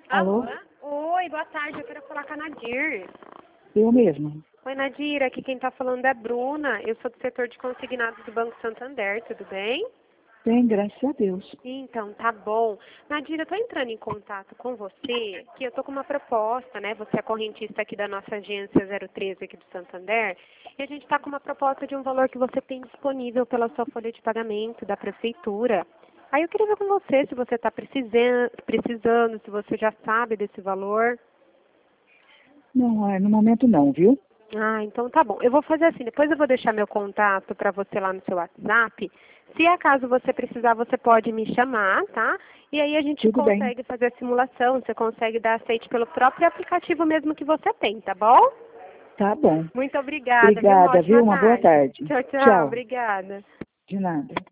Alô? Oi, boa tarde. Eu quero falar com a Nadir. Eu mesma. Oi, Nadir. Aqui quem está falando é a Bruna. Eu sou do setor de consignados do Banco Santander. Tudo bem? Bem, graças a Deus. Então, tá bom. Nadir, eu estou entrando em contato com você, que eu estou com uma proposta, né? Você é correntista aqui da nossa agência 013 aqui do Santander. E a gente está com uma proposta de um valor que você tem disponível pela sua folha de pagamento da prefeitura. Aí eu queria ver com você se você está precisando, se você já sabe desse valor. Não, no momento não, viu? Ah, então tá bom. Eu vou fazer assim, depois eu vou deixar meu contato para você lá no seu WhatsApp. Se acaso você precisar, você pode me chamar, tá? E aí a gente Tudo bem. consegue fazer a simulação, você consegue dar aceite pelo próprio aplicativo mesmo que você tem, tá bom? Tá bom. Muito obrigada, viu? Uma Obrigada, ótima viu? Uma boa tarde. Tchau, tchau. Tchau. Obrigada. De nada.